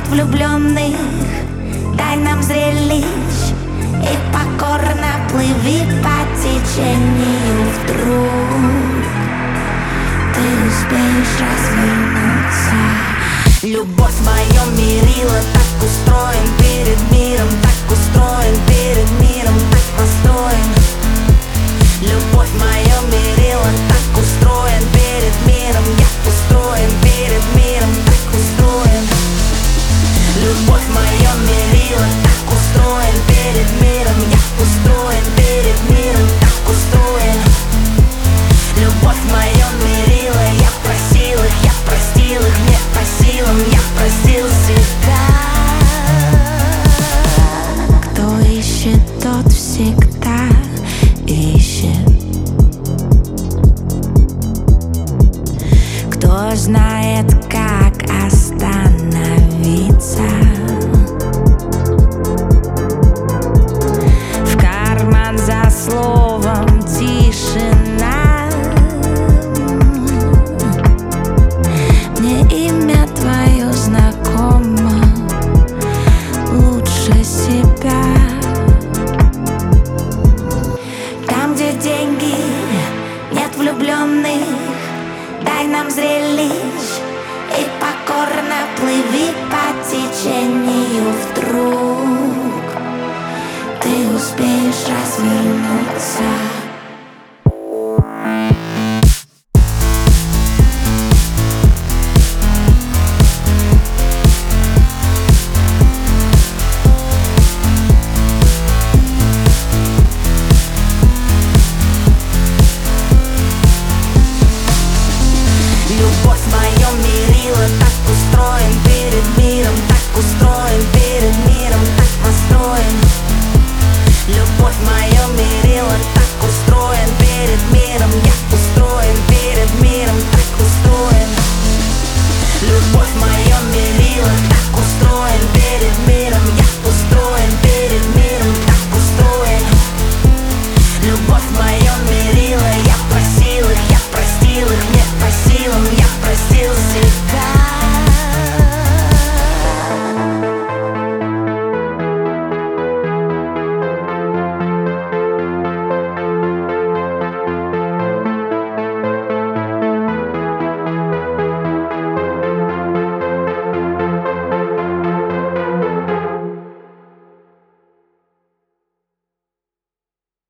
влюбленных, дай нам зрелищ и покорно плыви по течению. Вдруг ты успеешь развернуться. Любовь в моем мерила, так устроен перед миром, так устроен перед миром, так настроен. Любовь в моем мерила, так устроен перед миром, я устроен перед миром, так устроен. Любовь в моем мерила, так устроен перед миром, я устроен перед миром, так устроен. Любовь в моем мерила, я просил их, я простил их, мне по силам, я простил себя. Кто ищет, тот всегда ищет. Кто знает, как остановиться. В карман за словом тишина. Мне имя твое знакомо лучше себя. Там, где деньги, нет влюбленных, дай нам зрелищ и покорно плыви по течению. Вдруг ты успеешь развернуться.